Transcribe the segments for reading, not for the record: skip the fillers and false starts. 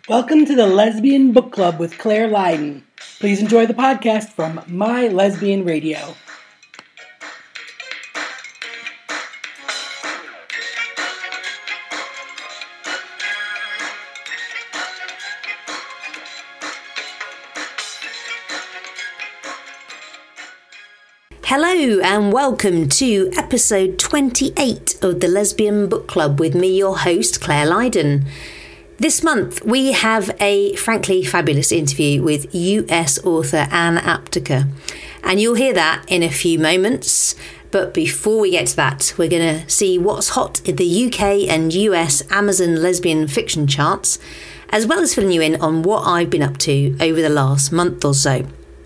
Welcome to the Lesbian Book Club with Claire Lydon. Please enjoy the podcast from My Lesbian Radio. Hello and welcome to episode 28 of the Lesbian Book Club with me, your host, Claire Lydon. This month we have a frankly fabulous interview with US author Ann Apteker, and you'll hear that in a few moments. But before we get to that, we're going to see what's hot in the UK and US Amazon lesbian fiction charts, as well as filling you in on what I've been up to over the last month or so.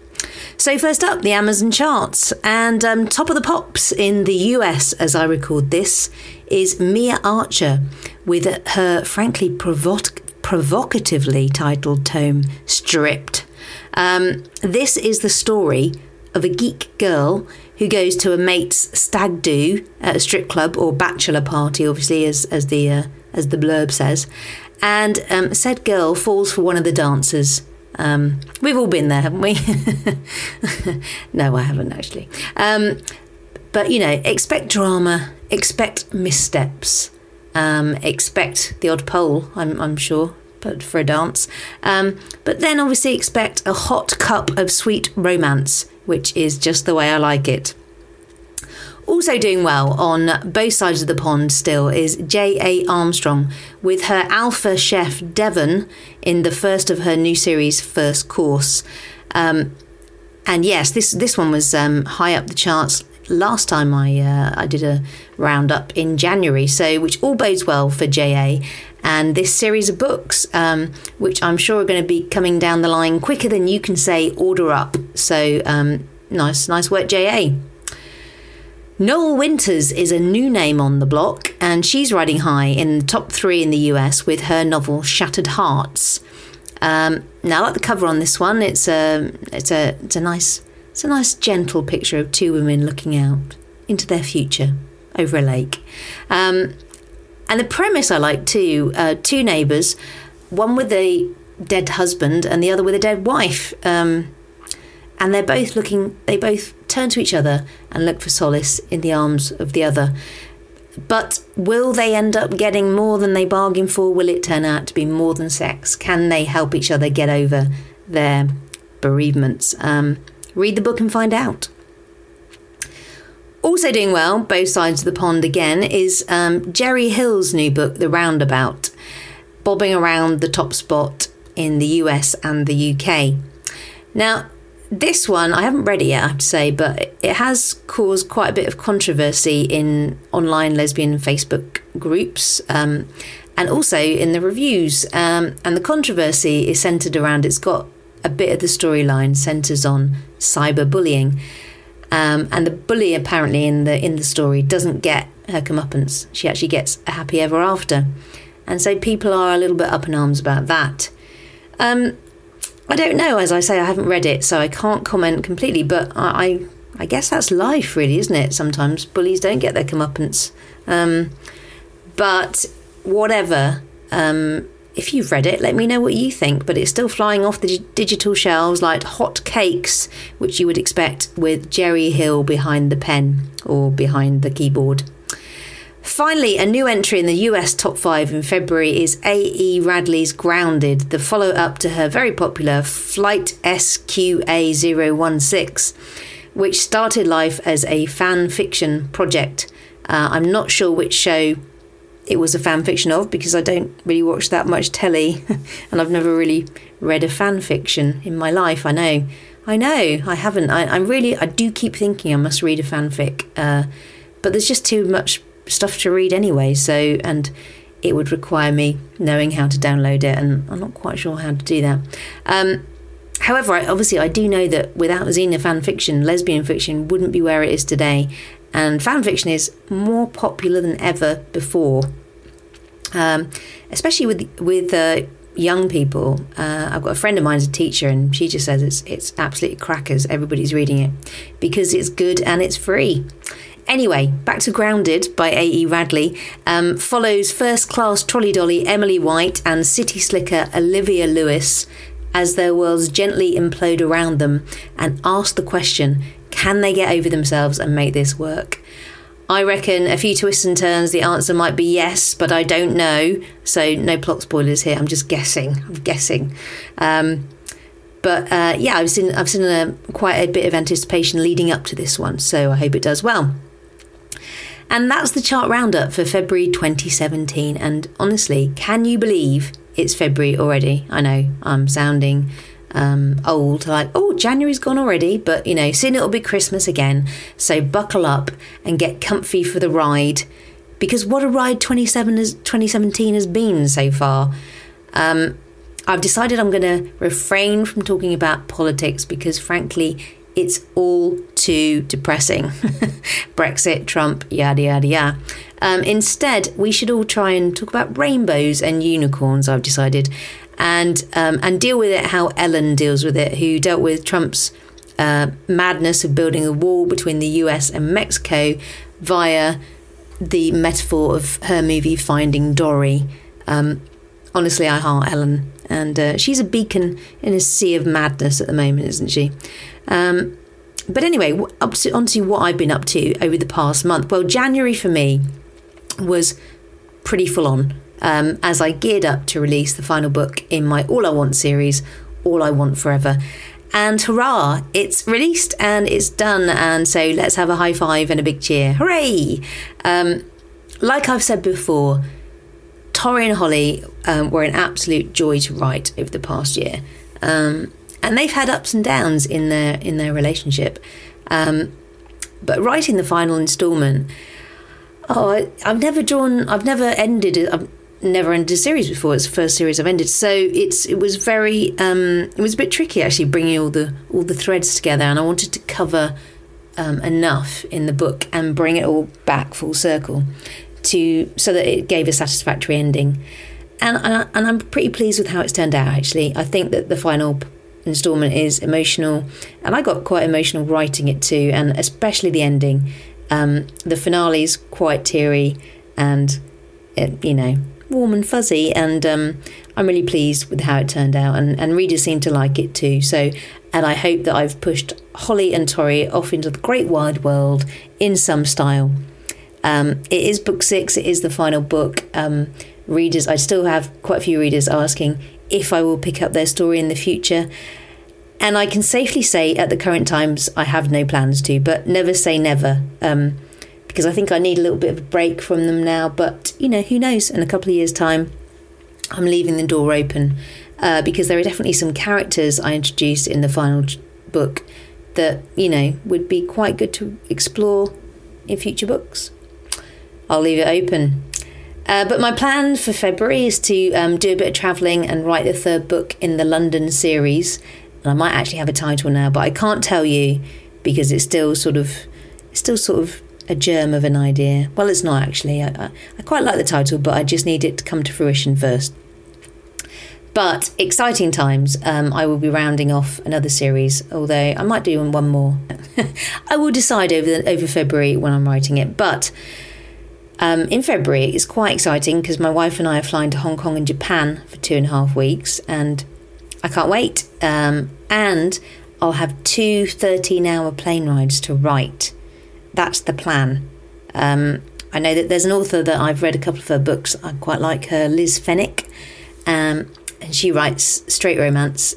So first up, the Amazon charts, and top of the pops in the US as I record this is Mia Archer with her frankly provocatively titled tome Stripped. This is the story of a geek girl who goes to a mate's stag do at a strip club or bachelor party, obviously as the blurb says, and said girl falls for one of the dancers. We've all been there, haven't we? No, I haven't actually. But, you know, expect drama, expect missteps, expect the odd pole, I'm sure, but for a dance. But then obviously expect a hot cup of sweet romance, which is just the way I like it. Also doing well on both sides of the pond still is J.A. Armstrong with her alpha chef Devon in the first of her new series, First Course. And yes, this one was high up the charts last time I did a roundup in January, so which all bodes well for J.A. and this series of books, which I'm sure are going to be coming down the line quicker than you can say order up. So nice work, J.A. Noel Winters is a new name on the block, and she's riding high in the top 3 in the US with her novel Shattered Hearts. Now, I like the cover on this one. It's a nice gentle picture of 2 women looking out into their future over a lake. And the premise I like too. 2 neighbours, one with a dead husband and the other with a dead wife. And they both turn to each other and look for solace in the arms of the other. But will they end up getting more than they bargained for? Will it turn out to be more than sex? Can they help each other get over their bereavements? Read the book and find out. Also doing well, both sides of the pond again, is Jerry Hill's new book, The Roundabout, bobbing around the top spot in the US and the UK. Now, this one, I haven't read it yet, I have to say, but it has caused quite a bit of controversy in online lesbian Facebook groups and also in the reviews. And the controversy is centred around, it's got a bit of the storyline centres on cyberbullying. And the bully apparently in the story doesn't get her comeuppance. She actually gets a happy ever after. And so people are a little bit up in arms about that. I don't know, as I say, I haven't read it, so I can't comment completely, but I guess that's life, really, isn't it? Sometimes bullies don't get their comeuppance. But whatever, if you've read it, let me know what you think, but it's still flying off the digital shelves like hot cakes, which you would expect with Jerry Hill behind the pen or behind the keyboard. Finally, a new entry in the US top 5 in February is A.E. Radley's Grounded, the follow-up to her very popular Flight SQA016, which started life as a fan fiction project. I'm not sure which show it was a fan fiction of because I don't really watch that much telly and I've never really read a fan fiction in my life. I know, I haven't. I do keep thinking I must read a fanfic, but there's just too much stuff to read anyway, and it would require me knowing how to download it, and I'm not quite sure how to do that. However, I do know that without Xena fan fiction, lesbian fiction wouldn't be where it is today, and fan fiction is more popular than ever before, especially with young people. I've got a friend of mine who's a teacher, and she just says it's absolutely crackers. Everybody's reading it because it's good and it's free. Anyway, back to Grounded by A.E. Radley. Follows first-class trolley dolly Emily White and city slicker Olivia Lewis as their worlds gently implode around them and ask the question, can they get over themselves and make this work? I reckon a few twists and turns, the answer might be yes, but I don't know. So no plot spoilers here. I'm just guessing. I've seen quite a bit of anticipation leading up to this one, so I hope it does well. And that's the chart roundup for February 2017. And honestly, can you believe it's February already? I know I'm sounding old, like, oh, January's gone already, but soon it'll be Christmas again. So buckle up and get comfy for the ride, because what a ride 2017 has been so far. I've decided I'm going to refrain from talking about politics because, frankly, it's all too depressing. Brexit, Trump, yada, yada, yada. Instead, we should all try and talk about rainbows and unicorns, I've decided, and deal with it how Ellen deals with it, who dealt with Trump's madness of building a wall between the US and Mexico via the metaphor of her movie Finding Dory. Honestly, I heart Ellen. And she's a beacon in a sea of madness at the moment, isn't she? But anyway, onto what I've been up to over the past month. Well, January for me was pretty full on as I geared up to release the final book in my All I Want series, All I Want Forever. And hurrah, it's released and it's done. And so let's have a high five and a big cheer. Hooray! Like I've said before, Tori and Holly were an absolute joy to write over the past year, and they've had ups and downs in their relationship. But writing the final instalment, I've never ended a series before. It's the first series I've ended, so it was a bit tricky actually bringing all the threads together, and I wanted to cover enough in the book and bring it all back full circle so that it gave a satisfactory ending. And I'm pretty pleased with how it's turned out, actually. I think that the final instalment is emotional, and I got quite emotional writing it too, and especially the ending. The finale's quite teary and, warm and fuzzy, and I'm really pleased with how it turned out, and readers seem to like it too. And I hope that I've pushed Holly and Tori off into the great wide world in some style. It is book 6. It is the final book. Readers, I still have quite a few readers asking if I will pick up their story in the future. And I can safely say at the current times, I have no plans to, but never say never. Because I think I need a little bit of a break from them now. But, who knows? In a couple of years' time, I'm leaving the door open. Because there are definitely some characters I introduced in the final book that, would be quite good to explore in future books. I'll leave it open. But my plan for February is to do a bit of travelling and write the third book in the London series. And I might actually have a title now, but I can't tell you because it's still sort of a germ of an idea. Well, it's not actually. I quite like the title, but I just need it to come to fruition first. But exciting times. I will be rounding off another series, although I might do one more. I will decide over February when I'm writing it. But in February, it's quite exciting because my wife and I are flying to Hong Kong and Japan for 2.5 weeks, and I can't wait. And I'll have 2 13-hour plane rides to write. That's the plan. I know that there's an author that I've read a couple of her books. I quite like her, Liz Fenwick. And she writes straight romance.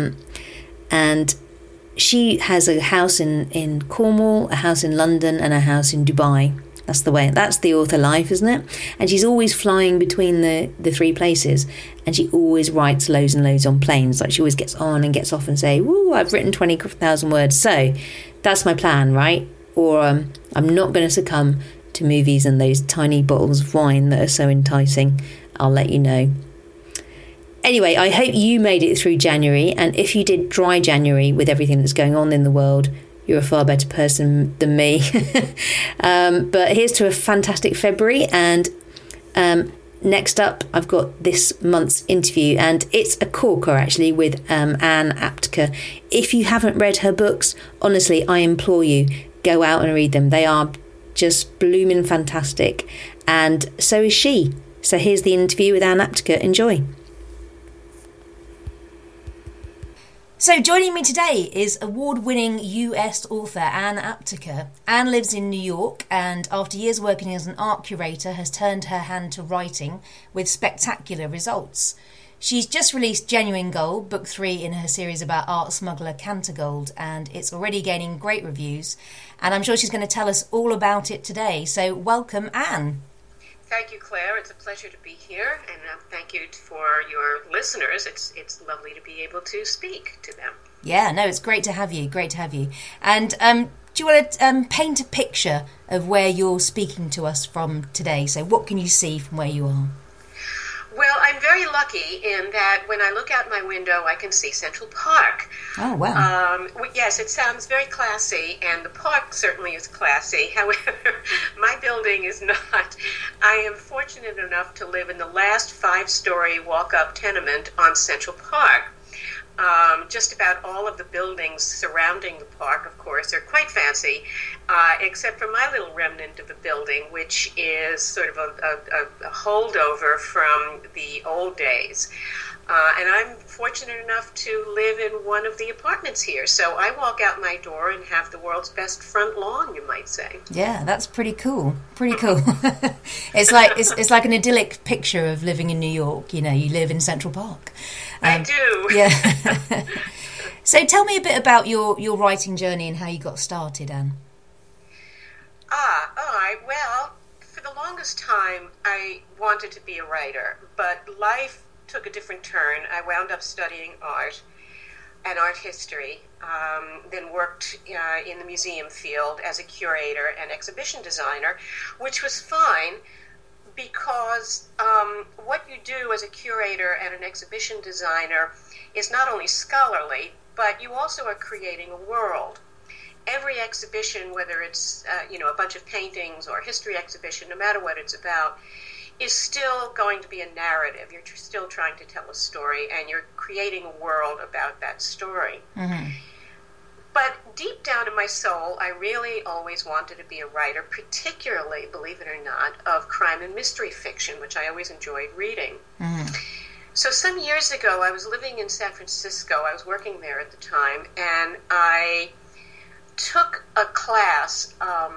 And she has a house in Cornwall, a house in London, and a house in Dubai. That's the way. That's the author life, isn't it? And she's always flying between the 3 places, and she always writes loads and loads on planes. Like, she always gets on and gets off and say, "Woo, I've written 20,000 words." So that's my plan, right? Or I'm not going to succumb to movies and those tiny bottles of wine that are so enticing. I'll let you know. Anyway, I hope you made it through January, and if you did dry January with everything that's going on in the world, you're a far better person than me. But here's to a fantastic February. And next up, I've got this month's interview, and it's a corker, actually, with Anne Apter. If you haven't read her books, honestly, I implore you, go out and read them. They are just blooming fantastic, and so is she. So here's the interview with Ann Apteker. Enjoy. So joining me today is award-winning US author Ann Apteker. Ann lives in New York and after years working as an art curator has turned her hand to writing with spectacular results. She's just released Genuine Gold, book 3 in her series about art smuggler Cantergold, and it's already gaining great reviews. And I'm sure she's going to tell us all about it today. So welcome, Ann. Thank you, Claire. It's a pleasure to be here, and thank you for your listeners. It's lovely to be able to speak to them. Yeah, no, it's great to have you. Great to have you. And do you want to paint a picture of where you're speaking to us from today? So what can you see from where you are? Well, I'm very lucky in that when I look out my window, I can see Central Park. Oh, wow. Yes, it sounds very classy, and the park certainly is classy. However, my building is not. I am fortunate enough to live in the last 5-story walk-up tenement on Central Park. Just about all of the buildings surrounding the park, of course, are quite fancy, except for my little remnant of the building, which is sort of a holdover from the old days. And I'm fortunate enough to live in one of the apartments here. So I walk out my door and have the world's best front lawn, you might say. Yeah, that's pretty cool. Pretty cool. It's like an idyllic picture of living in New York. You know, you live in Central Park. I do. Yeah. So tell me a bit about your writing journey and how you got started, Ann. All right. Well, for the longest time, I wanted to be a writer, but life took a different turn. I wound up studying art and art history, then worked in the museum field as a curator and exhibition designer, which was fine because what you do as a curator and an exhibition designer is not only scholarly, but you also are creating a world. Every exhibition, whether it's a bunch of paintings or a history exhibition, no matter what it's about, is still going to be a narrative. You're still trying to tell a story, and you're creating a world about that story. Mm-hmm. But deep down in my soul, I really always wanted to be a writer, particularly, believe it or not, of crime and mystery fiction, which I always enjoyed reading. Mm-hmm. So some years ago, I was living in San Francisco. I was working there at the time, and I took a class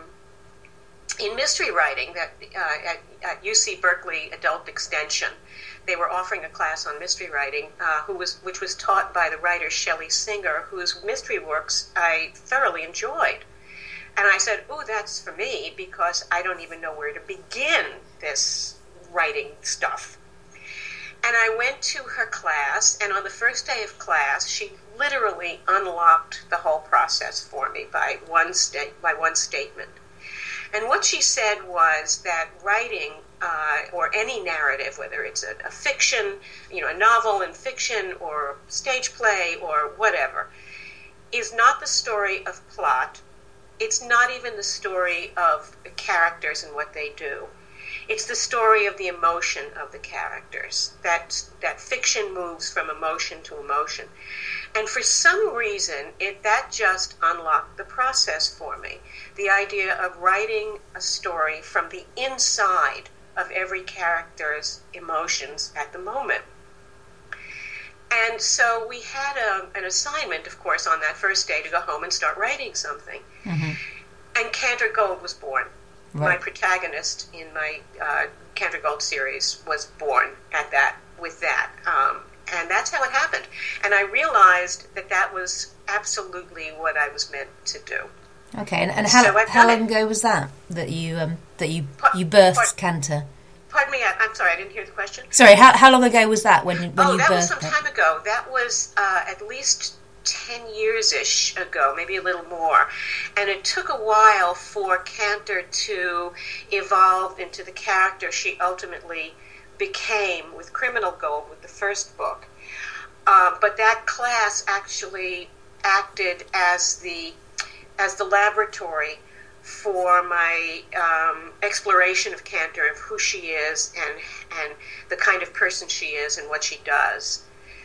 in mystery writing that at UC Berkeley Adult Extension. They were offering a class on mystery writing, which was taught by the writer Shelley Singer, whose mystery works I thoroughly enjoyed. And I said, "Oh, that's for me, because I don't even know where to begin this writing stuff." And I went to her class, and on the first day of class, she literally unlocked the whole process for me by one statement. And what she said was that writing, or any narrative, whether it's a fiction, a novel in fiction, or stage play, or whatever, is not the story of plot. It's not even the story of the characters and what they do. It's the story of the emotion of the characters. That fiction moves from emotion to emotion. And for some reason, that just unlocked the process for me. The idea of writing a story from the inside of every character's emotions at the moment. And so we had an assignment, of course, on that first day to go home and start writing something. Mm-hmm. And Cantergold was born. Right. My protagonist in my Cantergold series was born with that. And that's how it happened. And I realized that was absolutely what I was meant to do. Okay, and how long ago was that you birthed Canter? Pardon me, I'm sorry, I didn't hear the question. Sorry, how long ago was that when you birthed it? That was some time ago. That was at least 10 years-ish ago, maybe a little more. And it took a while for Canter to evolve into the character she ultimately became with Criminal Gold, with the first book. But that class actually acted as the laboratory for my exploration of Canter, of who she is and the kind of person she is and what she does.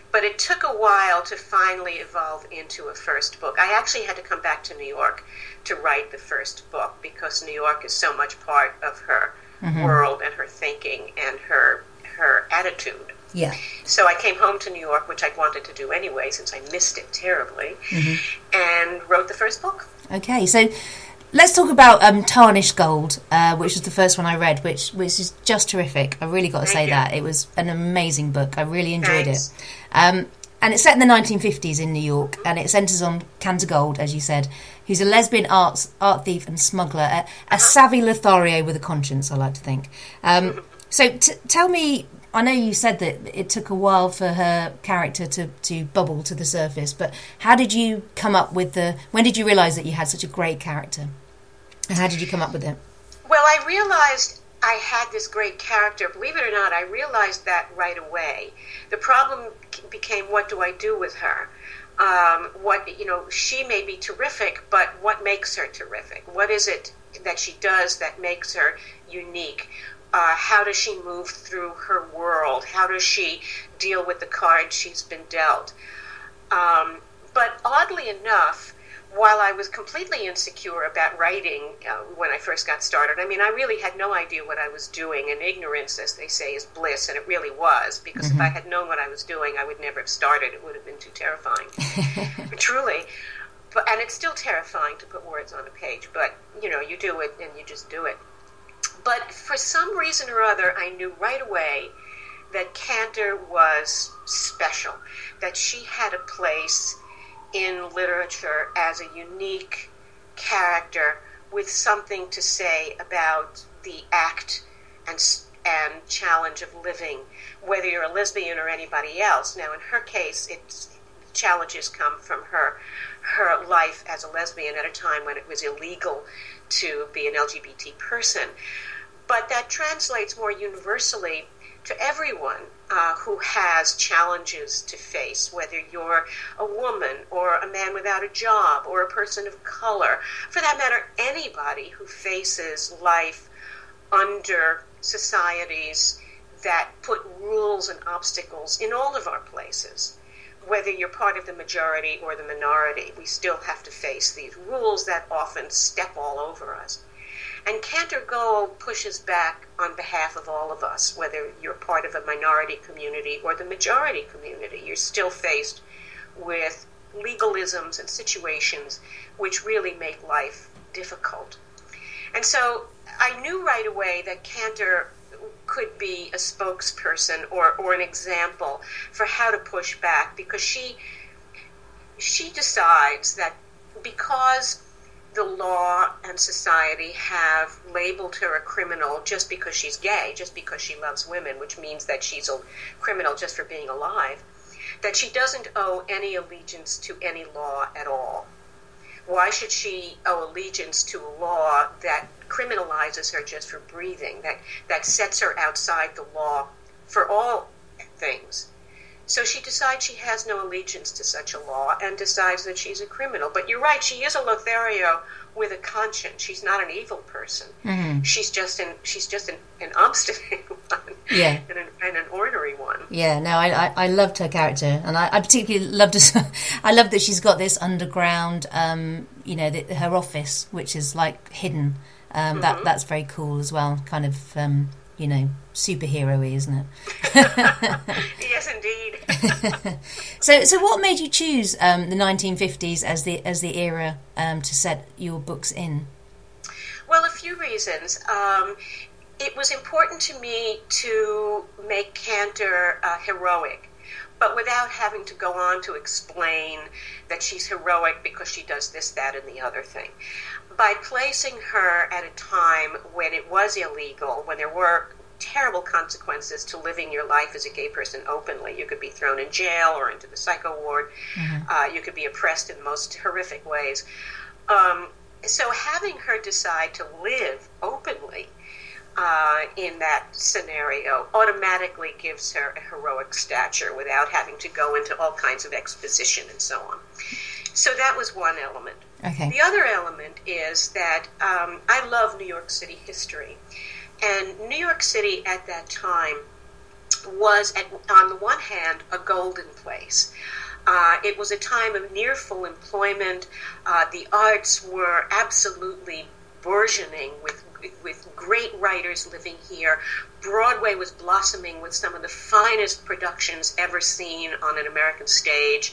But it took a while to finally evolve into a first book. I actually had to come back to New York to write the first book because New York is so much part of her world and her thinking and her attitude. Yeah. So I came home to New York, which I wanted to do anyway since I missed it terribly, and wrote the first book. Okay, so let's talk about Tarnished Gold, which was the first one I read, which is just terrific. I really got to say that. It was an amazing book. I really enjoyed it. And it's set in the 1950s in New York, and it centres on Cantor Gold, as you said, who's a lesbian art thief and smuggler, a savvy Lothario with a conscience, I like to think. So tell me, I know you said that it took a while for her character to bubble to the surface, but how did you come up with when did you realise that you had such a great character? And how did you come up with it? Well, I realised I had this great character. Believe it or not, I realized that right away. The problem became, what do I do with her? She may be terrific, but what makes her terrific? What is it that she does that makes her unique? How does she move through her world? How does she deal with the cards she's been dealt? But oddly enough, while I was completely insecure about writing when I first got started, I mean, I really had no idea what I was doing, and ignorance, as they say, is bliss, and it really was, because if I had known what I was doing, I would never have started. It would have been too terrifying, truly. And it's still terrifying to put words on a page, but, you do it, and you just do it. But for some reason or other, I knew right away that Cantor was special, that she had a place in literature as a unique character with something to say about the act and challenge of living, whether you're a lesbian or anybody else. Now, in her case, challenges come from her life as a lesbian at a time when it was illegal to be an LGBT person. But that translates more universally to everyone who has challenges to face, whether you're a woman or a man without a job or a person of color. For that matter, anybody who faces life under societies that put rules and obstacles in all of our places. Whether you're part of the majority or the minority, we still have to face these rules that often step all over us. And Cantor Gold pushes back on behalf of all of us, whether you're part of a minority community or the majority community. You're still faced with legalisms and situations which really make life difficult. And so I knew right away that Cantor could be a spokesperson or an example for how to push back, because she decides that because the law and society have labeled her a criminal just because she's gay, just because she loves women, which means that she's a criminal just for being alive, that she doesn't owe any allegiance to any law at all. Why should she owe allegiance to a law that criminalizes her just for breathing, that sets her outside the law for all things? So she decides she has no allegiance to such a law and decides that she's a criminal. But you're right, she is a Lothario with a conscience. She's not an evil person. Mm-hmm. She's just an obstinate one, yeah, and an ornery one. Yeah, no, I loved her character, and I particularly loved I love that she's got this underground, her office, which is like hidden. That's very cool as well. Kind of, superhero-y, isn't it? Yes, indeed. So what made you choose the 1950s as the era to set your books in? Well, a few reasons. It was important to me to make Cantor heroic, but without having to go on to explain that she's heroic because she does this, that, and the other thing. By placing her at a time when it was illegal, when there were terrible consequences to living your life as a gay person openly. You could be thrown in jail or into the psycho ward. Mm-hmm. You could be oppressed in the most horrific ways. So having her decide to live openly in that scenario automatically gives her a heroic stature without having to go into all kinds of exposition and so on. So that was one element. Okay. The other element is that I love New York City history. And New York City at that time was, on the one hand, a golden place. It was a time of near full employment. The arts were absolutely burgeoning with great writers living here. Broadway was blossoming with some of the finest productions ever seen on an American stage.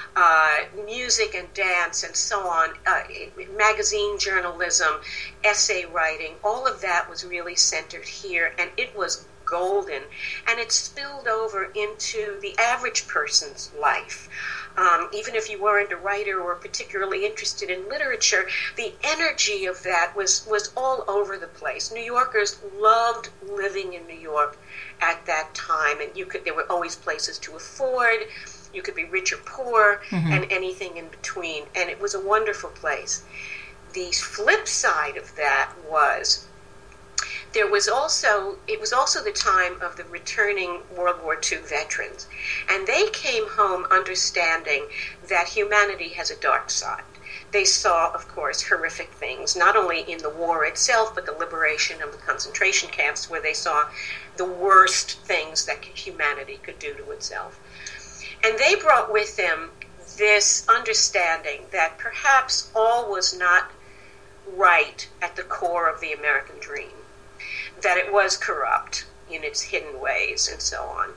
Music and dance and so on, magazine journalism, essay writing, all of that was really centered here, and it was golden, and it spilled over into the average person's life. Even if you weren't a writer or particularly interested in literature, the energy of that was all over the place. New Yorkers loved living in New York at that time, and there were always places to afford. You could be rich or poor, and anything in between, and it was a wonderful place. The flip side of that was it was also the time of the returning World War II veterans, and they came home understanding that humanity has a dark side. They saw, of course, horrific things, not only in the war itself, but the liberation of the concentration camps, where they saw the worst things that humanity could do to itself. And they brought with them this understanding that perhaps all was not right at the core of the American dream, that it was corrupt in its hidden ways and so on.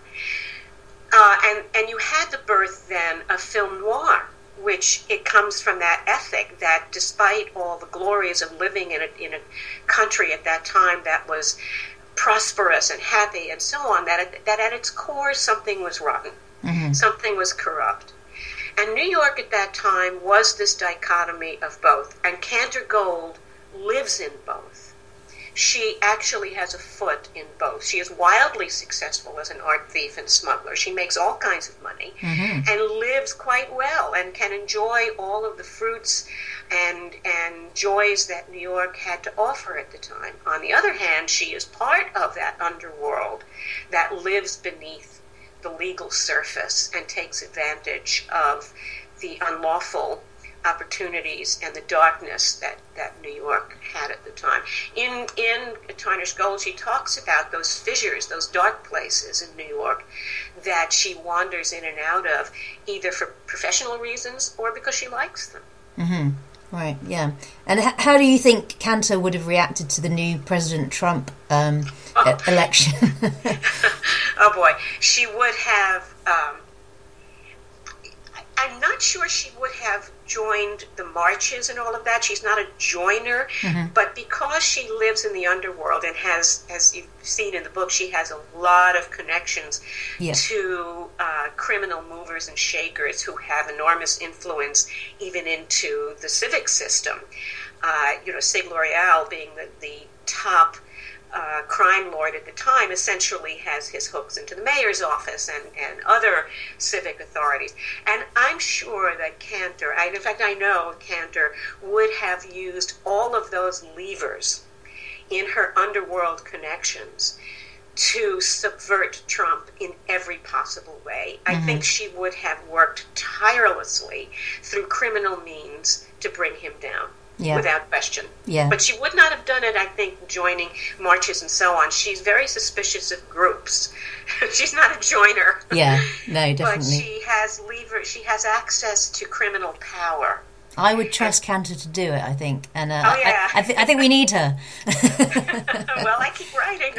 And you had the birth then of film noir, which it comes from that ethic that despite all the glories of living in a country at that time that was prosperous and happy and so on, that at its core something was rotten. Something was corrupt. And New York at that time was this dichotomy of both. And Cantor Gold lives in both. She actually has a foot in both. She is wildly successful as an art thief and smuggler. She makes all kinds of money and lives quite well and can enjoy all of the fruits and joys that New York had to offer at the time. On the other hand, she is part of that underworld that lives beneath the legal surface and takes advantage of the unlawful opportunities and the darkness that New York had at the time. In Tarnished Gold, she talks about those fissures, those dark places in New York that she wanders in and out of, either for professional reasons or because she likes them. Right, yeah. And how do you think Cantor would have reacted to the new President Trump election? Oh boy, she would have, I'm not sure she would have joined the marches and all of that. She's not a joiner, but because she lives in the underworld and has, as you've seen in the book, she has a lot of connections to criminal movers and shakers who have enormous influence even into the civic system. Sig L'Oreal being the top crime lord at the time essentially has his hooks into the mayor's office and other civic authorities. And I'm sure that Cantor, in fact I know Cantor, would have used all of those levers in her underworld connections to subvert Trump in every possible way. I think she would have worked tirelessly through criminal means to bring him down. Without question. But she would not have done it, I think, joining marches and so on. She's very suspicious of groups. She's not a joiner. No, definitely. But she has access to criminal power. I would trust Cantor to do it, I think. And I think we need her. Well, I keep writing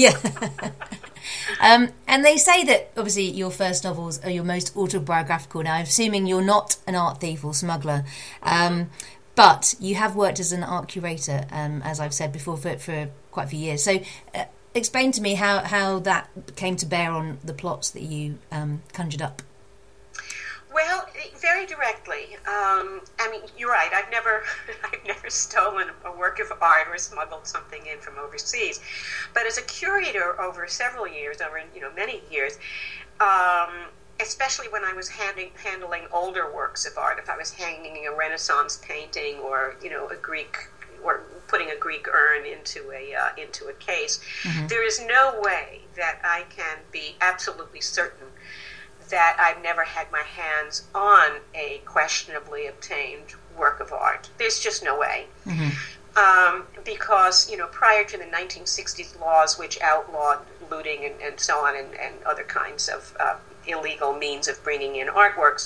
her. And they say that, obviously, your first novels are your most autobiographical. Now, I'm assuming you're not an art thief or smuggler. But you have worked as an art curator, as I've said before, for quite a few years. So explain to me how that came to bear on the plots that you conjured up. Well, very directly. You're right. I've never stolen a work of art or smuggled something in from overseas. But as a curator over several years, many years, especially when I was handling older works of art, if I was hanging a Renaissance painting or a Greek, or putting a Greek urn into a case, there is no way that I can be absolutely certain that I've never had my hands on a questionably obtained work of art. There's just no way. Because prior to the 1960s laws which outlawed looting and so on, and other kinds of illegal means of bringing in artworks.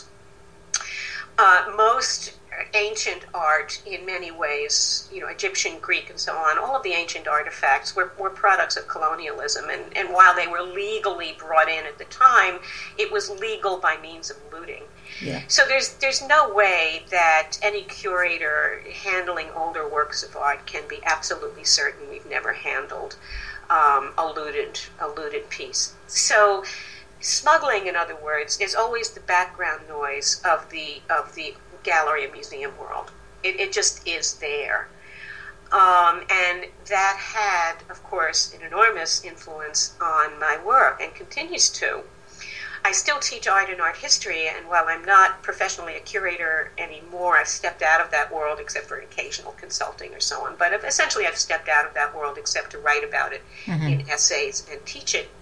Most ancient art, in many ways, Egyptian, Greek, and so on, all of the ancient artifacts were products of colonialism. And while they were legally brought in at the time, it was legal by means of looting. Yeah. So there's no way that any curator handling older works of art can be absolutely certain we've never handled a looted piece. So smuggling, in other words, is always the background noise of the gallery and museum world. It just is there. And that had, of course, an enormous influence on my work and continues to. I still teach art and art history, and while I'm not professionally a curator anymore, I've stepped out of that world except for occasional consulting or so on. But essentially I've stepped out of that world except to write about it in essays and teach it.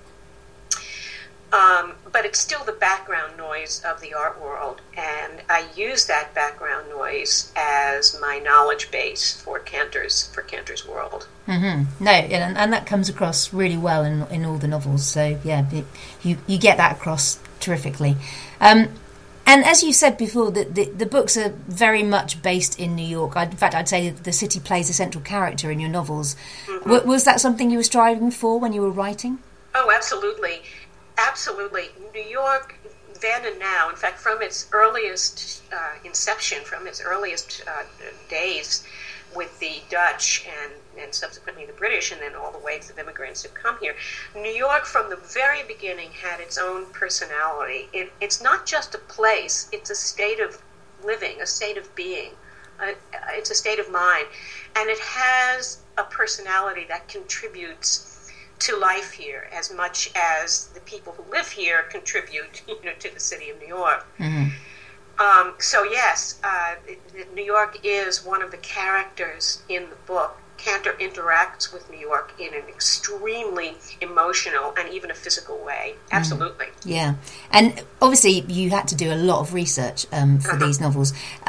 But it's still the background noise of the art world, and I use that background noise as my knowledge base for Cantor's world. Mm-hmm. No, and that comes across really well in all the novels. So yeah, you get that across terrifically. And as you said before, the books are very much based in New York. In fact, I'd say that the city plays a central character in your novels. Mm-hmm. Was that something you were striving for when you were writing? Oh, absolutely. Absolutely. New York, then and now, in fact, from its earliest inception, from its earliest days with the Dutch and subsequently the British, and then all the waves of immigrants who've come here, New York from the very beginning had its own personality. It's not just a place, it's a state of living, a state of being. It's a state of mind. And it has a personality that contributes to life here as much as the people who live here contribute, to the city of New York. Mm-hmm. So yes, New York is one of the characters in the book. Cantor interacts with New York in an extremely emotional and even a physical way. Absolutely. Yeah, and obviously you had to do a lot of research for these novels.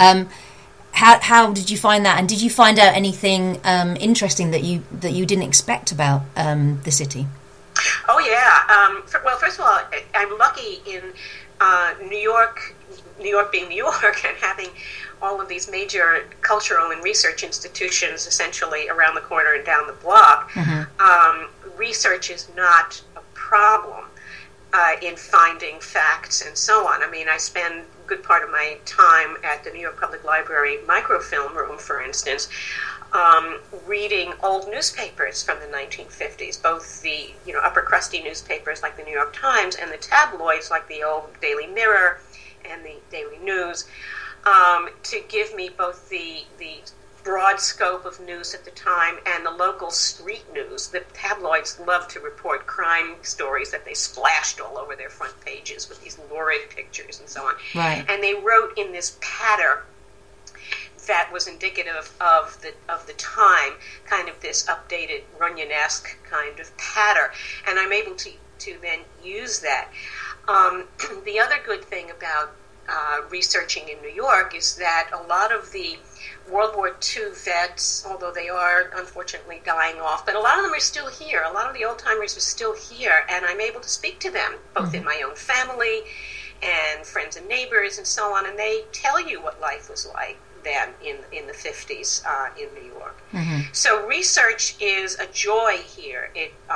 How did you find that, and did you find out anything interesting that you didn't expect about the city? Oh yeah. Well, first of all, I'm lucky in New York being New York and having all of these major cultural and research institutions essentially around the corner and down the block. Mm-hmm. Research is not a problem in finding facts and so on. I mean, I spend a good part of my time at the New York Public Library microfilm room, for instance, reading old newspapers from the 1950s, both the upper crusty newspapers like the New York Times and the tabloids like the old Daily Mirror and the Daily News, to give me both the broad scope of news at the time and the local street news. The tabloids loved to report crime stories that they splashed all over their front pages with these lurid pictures and so on. Right. And they wrote in this patter that was indicative of the time, kind of this updated Runyon-esque kind of patter. And I'm able to then use that. The other good thing about researching in New York is that a lot of the World War II vets, although they are unfortunately dying off, but a lot of them are still here. A lot of the old-timers are still here, and I'm able to speak to them, both in my own family and friends and neighbors and so on, and they tell you what life was like then in the 50s in New York. Mm-hmm. So research is a joy here.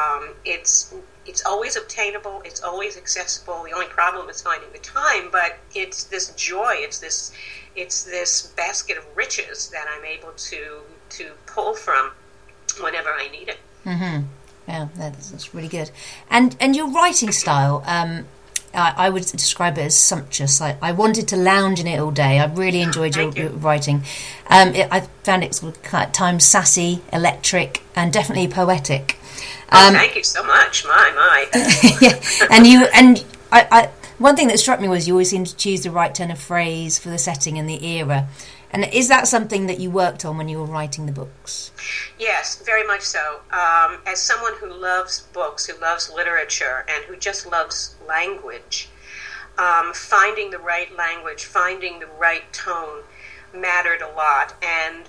It's always obtainable, it's always accessible. The only problem is finding the time, but it's this joy, it's this basket of riches that I'm able to pull from whenever I need it. Mm-hmm. Yeah, that's really good. And your writing style, I would describe it as sumptuous. I wanted to lounge in it all day. I really enjoyed your writing. I found it sort of at times sassy, electric, and definitely poetic. Thank you so much. My. Yeah, and I one thing that struck me was you always seemed to choose the right turn of phrase for the setting and the era. And is that something that you worked on when you were writing the books? Yes, very much so. As someone who loves books, who loves literature, and who just loves language, finding the right language, finding the right tone mattered a lot. And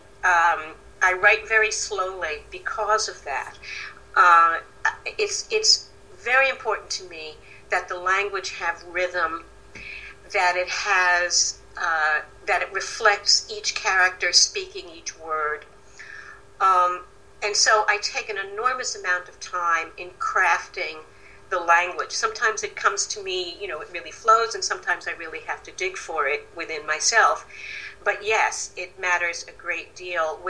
I write very slowly because of that. It's very important to me that the language have rhythm, that it has, that it reflects each character speaking each word. And so I take an enormous amount of time in crafting the language. Sometimes it comes to me, it really flows, and sometimes I really have to dig for it within myself. But yes, it matters a great deal.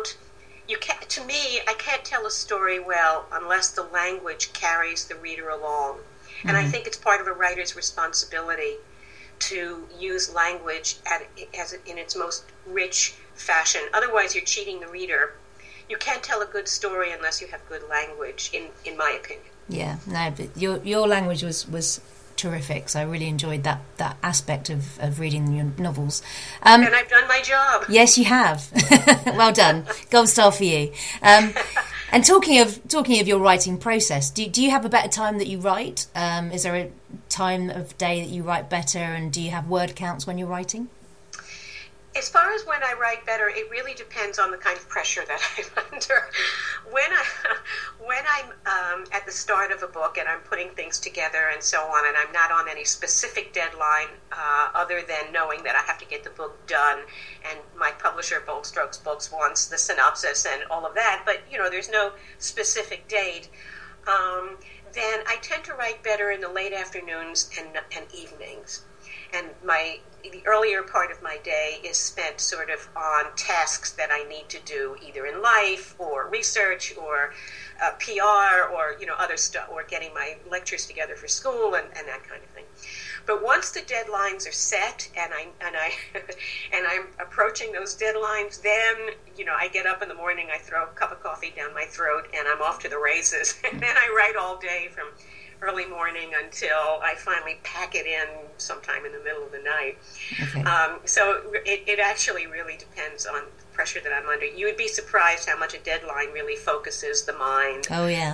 To me, I can't tell a story well unless the language carries the reader along. Mm-hmm. And I think it's part of a writer's responsibility to use language in its most rich fashion. Otherwise, you're cheating the reader. You can't tell a good story unless you have good language, in my opinion. Yeah, no, but your language was terrific, so I really enjoyed that aspect of reading your novels. And I've done my job. Yes, you have. Well done. Gold star for you. And talking of your writing process, do you have a better time that you write? Is there a time of day that you write better, and do you have word counts when you're writing? As far as when I write better, it really depends on the kind of pressure that I'm under. When I'm at the start of a book and I'm putting things together and so on, and I'm not on any specific deadline other than knowing that I have to get the book done, and my publisher, Bold Strokes Books, wants the synopsis and all of that, but there's no specific date, then I tend to write better in the late afternoons and evenings. And the earlier part of my day is spent sort of on tasks that I need to do, either in life or research or PR or other stuff, or getting my lectures together for school and that kind of thing. But once the deadlines are set and I'm approaching those deadlines, then I get up in the morning, I throw a cup of coffee down my throat, and I'm off to the races. And then I write all day from early morning until I finally pack it in sometime in the middle of the night. Okay. So it actually really depends on the pressure that I'm under. You would be surprised how much a deadline really focuses the mind. Oh yeah.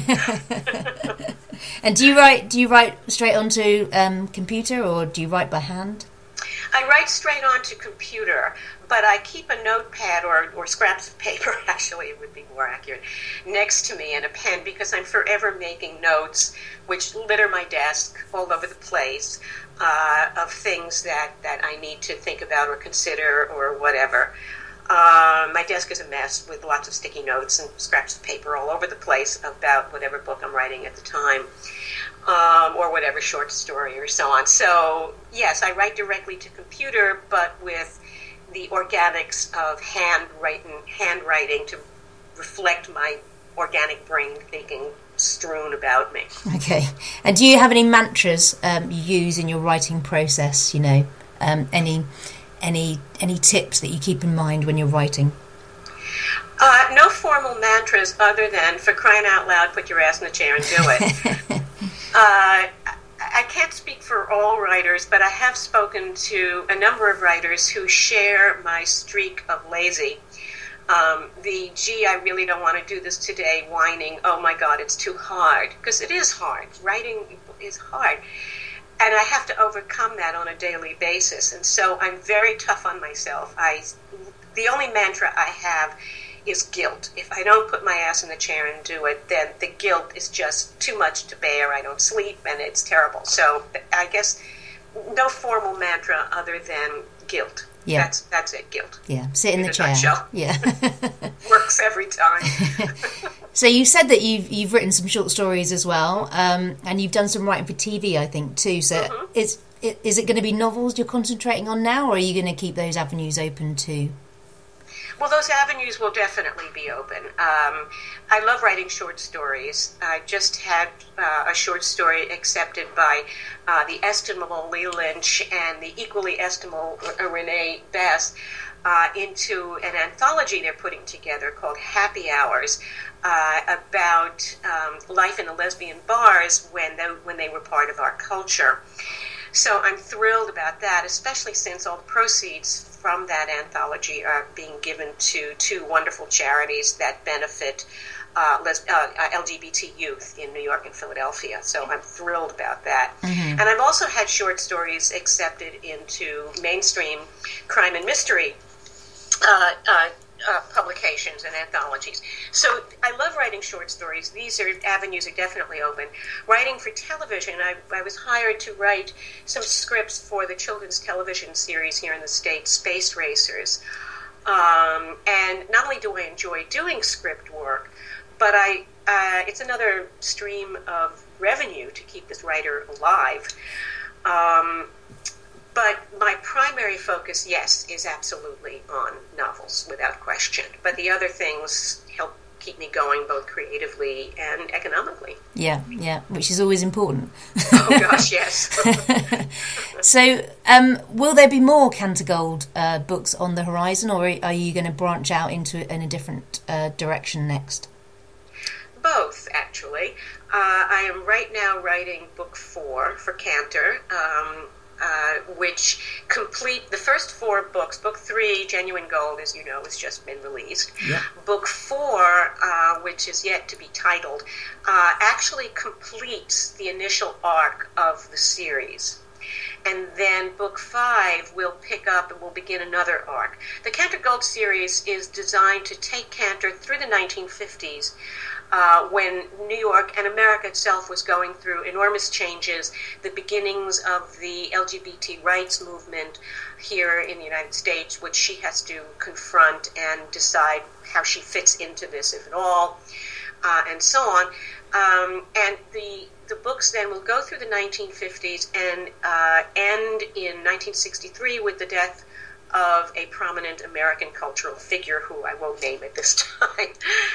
And do you write straight onto computer, or do you write by hand? I write straight onto computer, but I keep a notepad or scraps of paper, actually it would be more accurate, next to me, and a pen, because I'm forever making notes which litter my desk all over the place of things that I need to think about or consider or whatever. My desk is a mess with lots of sticky notes and scraps of paper all over the place about whatever book I'm writing at the time, or whatever short story or so on. So, yes, I write directly to computer, but with the organics of handwriting to reflect my organic brain thinking strewn about me. Okay. And do you have any mantras you use in your writing process, any tips that you keep in mind when you're writing? No formal mantras other than, for crying out loud, put your ass in the chair and do it. I can't speak for all writers, but I have spoken to a number of writers who share my streak of lazy. I really don't want to do this today, whining, oh my God, it's too hard. Because it is hard. Writing is hard. And I have to overcome that on a daily basis. And so I'm very tough on myself. The only mantra I have is guilt. If I don't put my ass in the chair and do it, then the guilt is just too much to bear. I don't sleep, and it's terrible. So I guess no formal mantra other than guilt. Yeah. That's it, guilt. Yeah, sit in the chair. Nutshell. Yeah. Works every time. So you said that you've written some short stories as well, and you've done some writing for TV, I think, too. So is it going to be novels you're concentrating on now, or are you going to keep those avenues open too? Well, those avenues will definitely be open. I love writing short stories. I just had a short story accepted by the estimable Lee Lynch and the equally estimable Renee Best into an anthology they're putting together called Happy Hours, about life in the lesbian bars when they were part of our culture. So I'm thrilled about that, especially since all the proceeds from that anthology are being given to two wonderful charities that benefit LGBT youth in New York and Philadelphia. So I'm thrilled about that. Mm-hmm. And I've also had short stories accepted into mainstream crime and mystery publications and anthologies. So I love writing short stories. These avenues are definitely open. Writing for television, I was hired to write some scripts for the children's television series here in the States, Space Racers. And not only do I enjoy doing script work, but it's another stream of revenue to keep this writer alive. But my primary focus, yes, is absolutely on novels, without question. But the other things help keep me going both creatively and economically. Yeah, which is always important. Oh, gosh, yes. So, will there be more Cantergold books on the horizon, or are you going to branch out in a different direction next? Both, actually. I am right now writing book 4 for Cantor, which complete the first 4 books. Book 3, Genuine Gold, as you know, has just been released. Yeah. Book 4, which is yet to be titled, actually completes the initial arc of the series. And then book 5 will pick up and will begin another arc. The Cantor Gold series is designed to take Cantor through the 1950s, when New York and America itself was going through enormous changes, the beginnings of the LGBT rights movement here in the United States, which she has to confront and decide how she fits into this, if at all, and so on. And the books then will go through the 1950s and end in 1963 with the death of a prominent American cultural figure who I won't name at this time.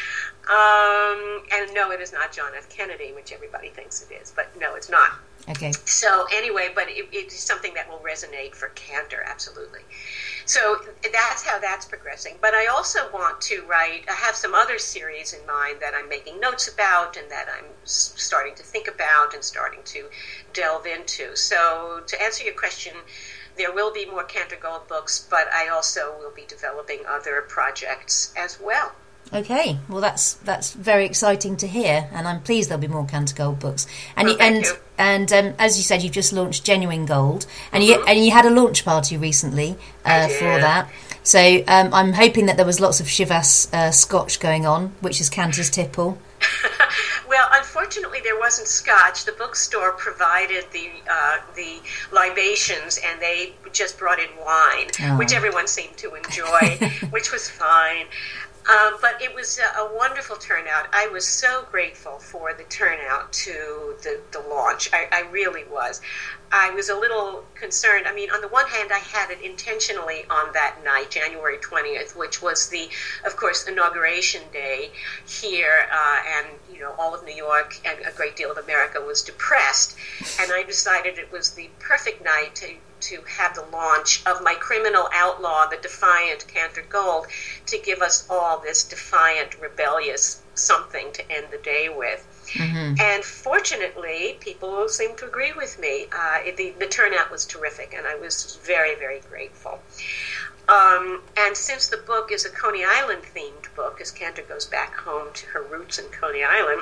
And no, it is not John F. Kennedy, which everybody thinks it is, but no, it's not. Okay. So anyway, but it is something that will resonate for Cantor, absolutely. So that's how that's progressing. But I also want to write, I have some other series in mind that I'm making notes about and that I'm starting to think about and starting to delve into. So to answer your question, there will be more Cantor Gold books, but I also will be developing other projects as well. Okay, well that's very exciting to hear, and I'm pleased there'll be more Cantor Gold books. And thank you. As you said, you've just launched Genuine Gold, and you had a launch party recently for that. So I'm hoping that there was lots of Chivas Scotch going on, which is Cantor's tipple. Well, unfortunately, there wasn't Scotch. The bookstore provided the libations, and they just brought in wine, which everyone seemed to enjoy, which was fine. But it was a wonderful turnout. I was so grateful for the turnout to the launch. I really was. I was a little concerned. I mean, on the one hand, I had it intentionally on that night, January 20th, which was of course, inauguration day here, and all of New York and a great deal of America was depressed. And I decided it was the perfect night to have the launch of my criminal outlaw, the defiant Cantor Gold, to give us all this defiant, rebellious something to end the day with. Mm-hmm. And fortunately, people seemed to agree with me. The turnout was terrific, and I was very, very grateful. And since the book is a Coney Island themed book, as Cantor goes back home to her roots in Coney Island,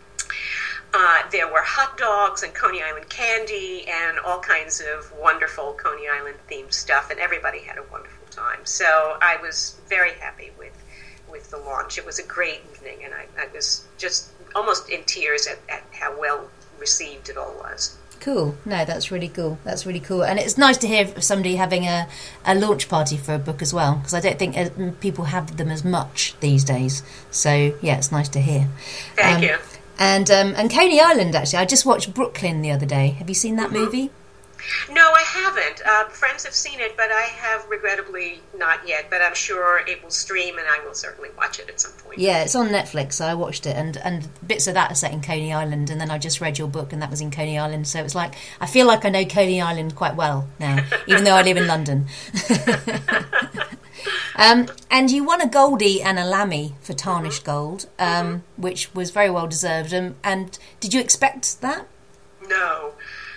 there were hot dogs and Coney Island candy and all kinds of wonderful Coney Island themed stuff, and everybody had a wonderful time. So I was very happy with the launch. It was a great evening, and I was just almost in tears at how well received it all was. Cool. No, that's really cool. And it's nice to hear of somebody having a launch party for a book as well, because I don't think people have them as much these days. So, yeah, it's nice to hear. Thank you. And Coney Island, actually. I just watched Brooklyn the other day. Have you seen that movie? No, I haven't. Friends have seen it, but I have regrettably not yet. But I'm sure it will stream, and I will certainly watch it at some point. Yeah, it's on Netflix, so I watched it, and bits of that are set in Coney Island, and then I just read your book, and that was in Coney Island. So it's like, I feel like I know Coney Island quite well now, even though I live in London. And you won a Goldie and a Lammy for Tarnished Gold, which was very well deserved. And did you expect that? No.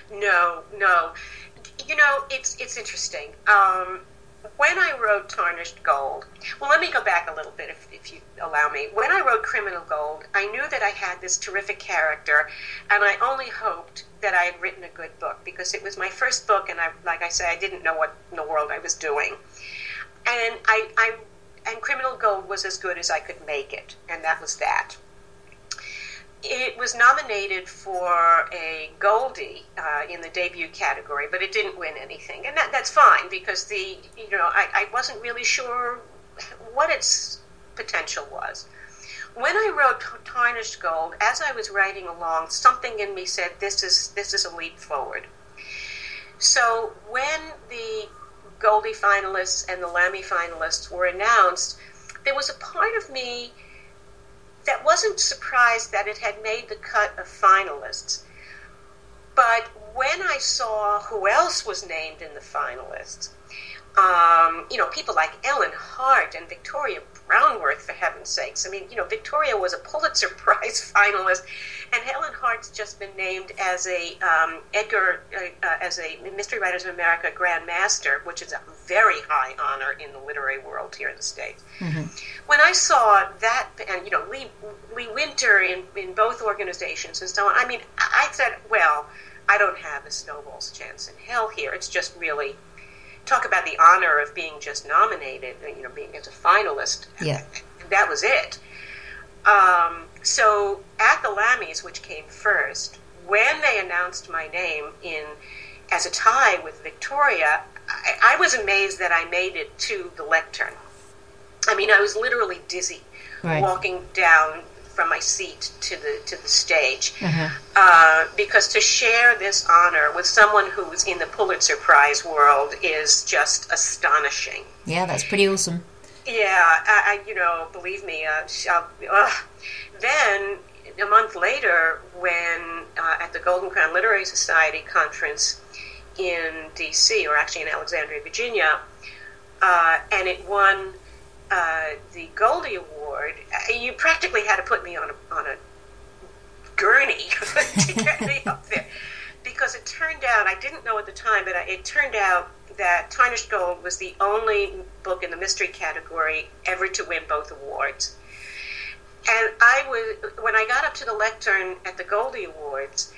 It's interesting. When I wrote Tarnished Gold, well, let me go back a little bit, if you allow me. When I wrote Criminal Gold, I knew that I had this terrific character, and I only hoped that I had written a good book, because it was my first book, and like I say, I didn't know what in the world I was doing. And I and Criminal Gold was as good as I could make it, and that was that. It was nominated for a Goldie in the debut category, but it didn't win anything, and that's fine because I wasn't really sure what its potential was. When I wrote Tarnished Gold, as I was writing along, something in me said, "This is a leap forward." So when the Goldie finalists and the Lammy finalists were announced, there was a part of me that wasn't surprised that it had made the cut of finalists. But when I saw who else was named in the finalists, people like Ellen Hart and Victoria Brownworth, for heaven's sakes. I mean, Victoria was a Pulitzer Prize finalist, and Helen Hart's just been named as a as a Mystery Writers of America Grand Master, which is a very high honor in the literary world here in the States. Mm-hmm. When I saw that, and Lee Winter in both organizations and so on, I mean, I said, well, I don't have a snowball's chance in hell here. It's just really, talk about the honor of being just nominated, being as a finalist. Yeah. That was it. So at the Lammys, which came first, when they announced my name as a tie with Victoria, I was amazed that I made it to the lectern. I mean, I was literally dizzy walking down from my seat to the stage, because to share this honor with someone who's in the Pulitzer Prize world is just astonishing. Yeah, that's pretty awesome. Yeah, I believe me. Then a month later, when at the Golden Crown Literary Society conference in D.C., or actually in Alexandria, Virginia, and it won the Goldie Award, you practically had to put me on a gurney to get me up there, because it turned out, I didn't know at the time, but it turned out that Tarnished Gold was the only book in the mystery category ever to win both awards. And when I got up to the lectern at the Goldie Awards,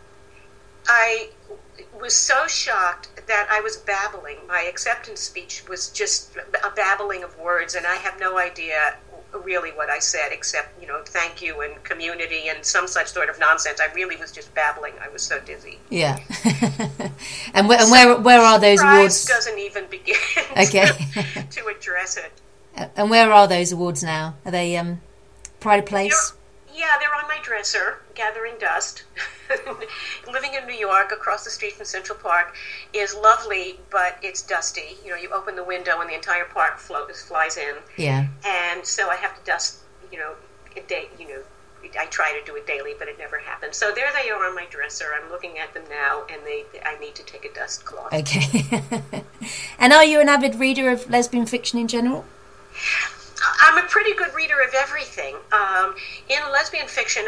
I was so shocked that I was babbling. My acceptance speech was just a babbling of words, and I have no idea really what I said, except, thank you and community and some such sort of nonsense. I really was just babbling. I was so dizzy. Yeah. and where are those awards? Doesn't even begin to address it. And where are those awards now? Are they Pride of Place? They're on my dresser, gathering dust. Living in New York, across the street from Central Park, is lovely, but it's dusty. You open the window and the entire park flies in. Yeah. And so I have to dust, a day. I try to do it daily, but it never happens. So there they are on my dresser. I'm looking at them now, and I need to take a dust cloth. Okay. And are you an avid reader of lesbian fiction in general? I'm a pretty good reader of everything. In lesbian fiction,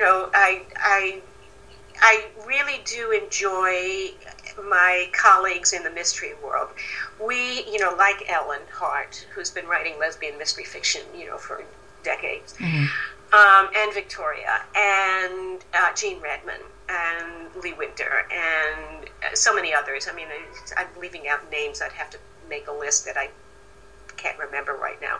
I really do enjoy my colleagues in the mystery world. We, like Ellen Hart, who's been writing lesbian mystery fiction, for decades, and Victoria, and Jean Redman, and Lee Winter, and so many others. I mean, I'm leaving out names. I'd have to make a list that I can't remember right now.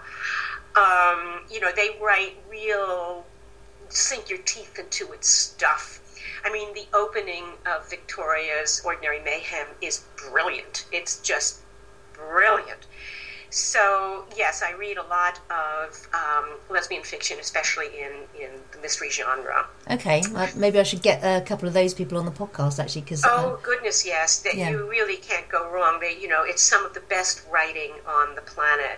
They write real sink your teeth into its stuff. I mean, the opening of Victoria's Ordinary Mayhem is brilliant. It's just brilliant. So, yes, I read a lot of lesbian fiction, especially in the mystery genre. Okay, well, maybe I should get a couple of those people on the podcast, actually. Cause, goodness, yes. You really can't go wrong. It's some of the best writing on the planet.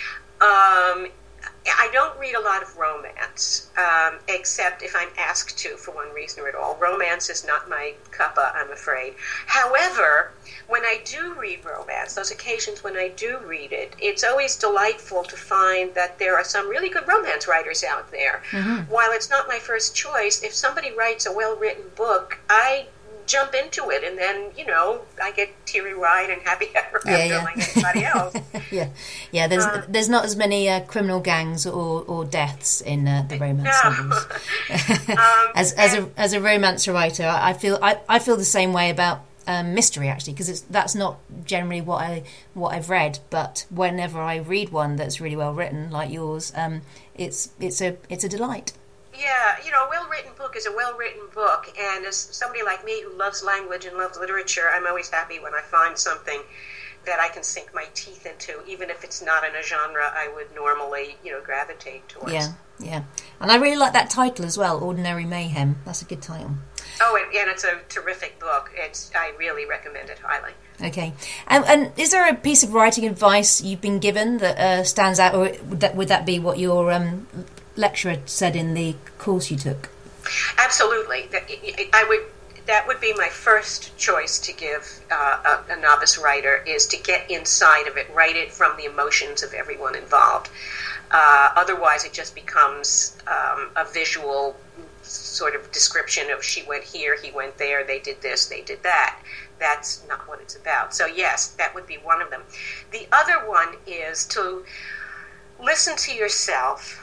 I don't read a lot of romance, except if I'm asked to, for one reason or at all. Romance is not my cuppa, I'm afraid. However, when I do read romance, those occasions when I do read it, it's always delightful to find that there are some really good romance writers out there. Mm-hmm. While it's not my first choice, if somebody writes a well-written book, I jump into it, and then I get teary-eyed and happy ever after like anybody else. There's not as many criminal gangs or deaths in the romance novels. As a romance writer, I feel the same way about mystery, actually, because that's not generally what I've read. But whenever I read one that's really well written, like yours, it's a delight. Yeah, a well-written book is a well-written book, and as somebody like me who loves language and loves literature, I'm always happy when I find something that I can sink my teeth into, even if it's not in a genre I would normally, gravitate towards. Yeah. And I really like that title as well, Ordinary Mayhem. That's a good title. Oh, and it's a terrific book. I really recommend it highly. Okay. And is there a piece of writing advice you've been given that stands out, or would that be what your lecturer said in the course you took? Absolutely. That would be my first choice to give a novice writer, is to get inside of it, write it from the emotions of everyone involved. Otherwise, it just becomes a visual sort of description of she went here, he went there, they did this, they did that. That's not what it's about. So yes, that would be one of them. The other one is to listen to yourself.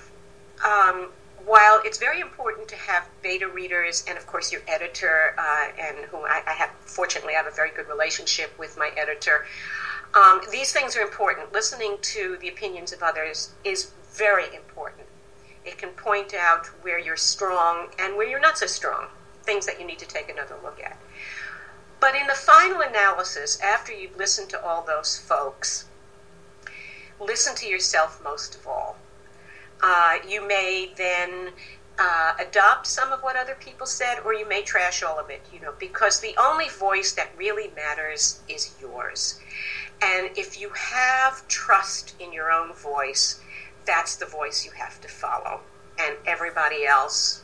While it's very important to have beta readers and, of course, your editor, and whom fortunately I have a very good relationship with my editor, these things are important. Listening to the opinions of others is very important. It can point out where you're strong and where you're not so strong, things that you need to take another look at. But in the final analysis, after you've listened to all those folks, listen to yourself most of all. You may then adopt some of what other people said, or you may trash all of it, because the only voice that really matters is yours. And if you have trust in your own voice, that's the voice you have to follow. And everybody else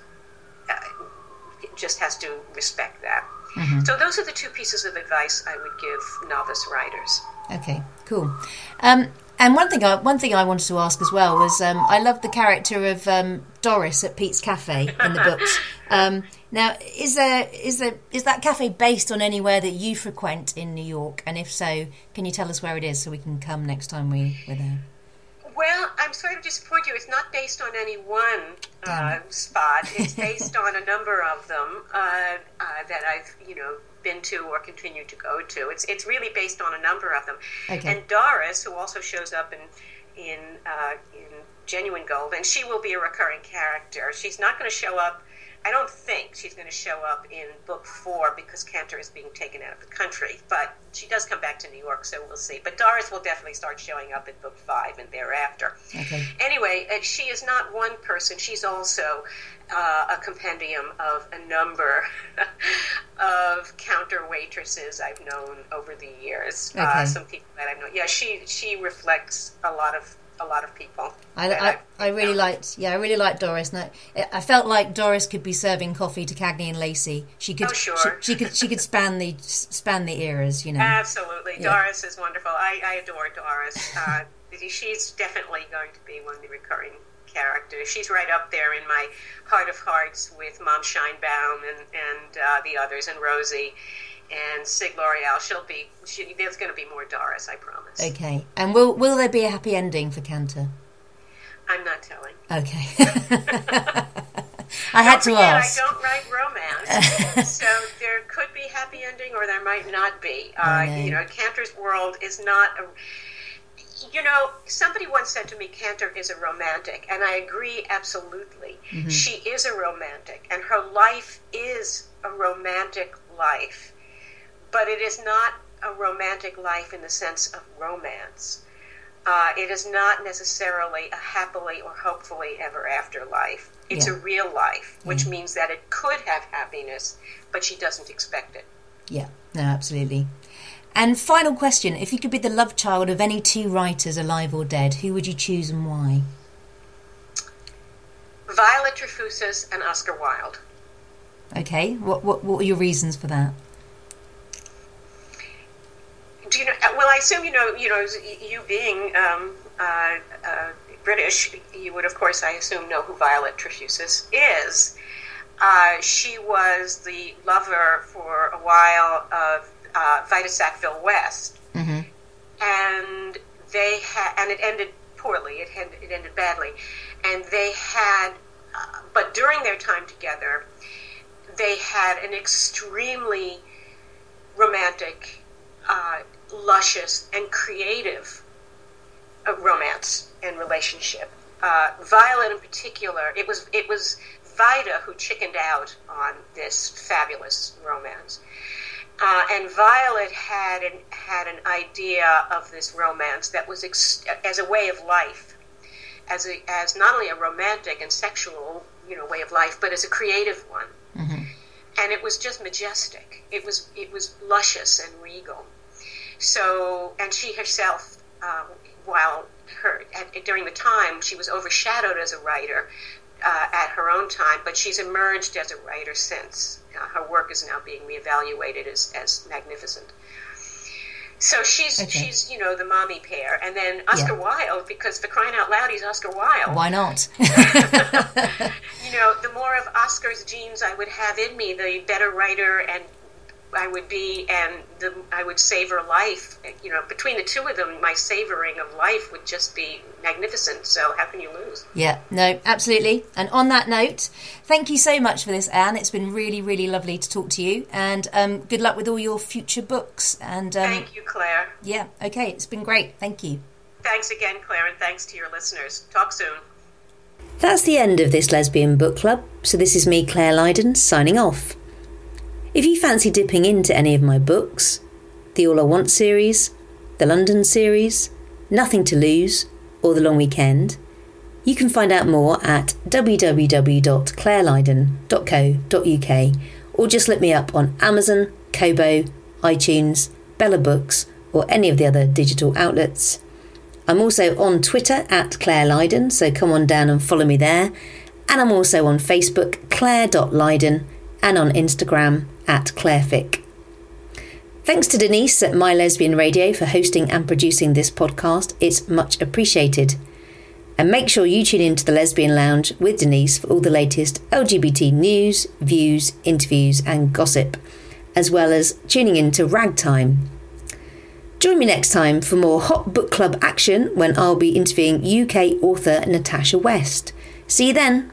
just has to respect that. Mm-hmm. So those are the two pieces of advice I would give novice writers. Okay, cool. And one thing I wanted to ask as well was, I love the character of Doris at Pete's Cafe in the books. Now, is that cafe based on anywhere that you frequent in New York? And if so, can you tell us where it is so we can come next time we're there? Well, I'm sorry to disappoint you. It's not based on any one spot. It's based on a number of them that I've, been to or continue to go to. It's really based on a number of them. Okay. And Doris, who also shows up in Genuine Gold, and she will be a recurring character. She's not going to show up. I don't think she's going to show up in book 4 because Cantor is being taken out of the country. But she does come back to New York, so we'll see. But Doris will definitely start showing up in book 5 and thereafter. Okay. Anyway, she is not one person. She's also a compendium of a number of counter waitresses I've known over the years. Okay. Some people that I've known. Yeah, she reflects a lot of people. I really liked Doris. No, I felt like Doris could be serving coffee to Cagney and Lacey. She could. Oh, sure. She could span the eras. Absolutely, yeah. Doris is wonderful. I adore Doris. She's definitely going to be one of the recurring characters. She's right up there in my heart of hearts with Mom Shinebaum and the others, and Rosie. And Sig L'Oreal, there's going to be more Doris, I promise. Okay. And will there be a happy ending for Cantor? I'm not telling. Okay. I had to ask. I don't write romance, so there could be happy ending or there might not be. Cantor's world is not somebody once said to me, Cantor is a romantic, and I agree absolutely. Mm-hmm. She is a romantic, and her life is a romantic life. But it is not a romantic life in the sense of romance. It is not necessarily a happily or hopefully ever after life. It's a real life, which means that it could have happiness, but she doesn't expect it. Yeah, no, absolutely. And final question, if you could be the love child of any 2 writers, alive or dead, who would you choose and why? Violet Trefusis and Oscar Wilde. Okay, what were your reasons for that? Well, I assume you being British, you would, of course, I assume, know who Violet Trefusis is. She was the lover for a while of Vita Sackville West, mm-hmm. and it ended poorly. It ended badly, and they had, but during their time together, they had an extremely romantic, luscious, and creative romance and relationship. Violet in particular, it was Vida who chickened out on this fabulous romance. And Violet had an idea of this romance that was as a way of life, as not only a romantic and sexual, way of life, but as a creative one. Mm-hmm. And it was just majestic. It was luscious and regal. So, and she herself, during the time, she was overshadowed as a writer at her own time, but she's emerged as a writer since. Her work is now being reevaluated as magnificent. So she's the mommy pair. And then Oscar Wilde, because for crying out loud, he's Oscar Wilde. Why not? The more of Oscar's genes I would have in me, the better writer and I would be, and I would savor life. Between the two of them, my savoring of life would just be magnificent. So how can you lose? Yeah, no, absolutely. And on that note, thank you so much for this, Anne. It's been really, really lovely to talk to you. And good luck with all your future books. And thank you, Claire. Yeah, okay, it's been great. Thank you. Thanks again, Claire, and thanks to your listeners. Talk soon. That's the end of this Lesbian Book Club. So this is me, Claire Lydon, signing off. If you fancy dipping into any of my books, the All I Want series, the London series, Nothing to Lose, or The Long Weekend, you can find out more at www.clairelydon.co.uk or just look me up on Amazon, Kobo, iTunes, Bella Books, or any of the other digital outlets. I'm also on Twitter at Claire Lydon, so come on down and follow me there. And I'm also on Facebook, claire.lydon, and on Instagram at clairefic. Thanks to Denise at My Lesbian Radio for hosting and producing this podcast. It's much appreciated. And make sure you tune in to the Lesbian Lounge with Denise for all the latest LGBT news, views, interviews and gossip, as well as tuning in to Ragtime. Join me next time for more hot book club action when I'll be interviewing UK author Natasha West. See you then.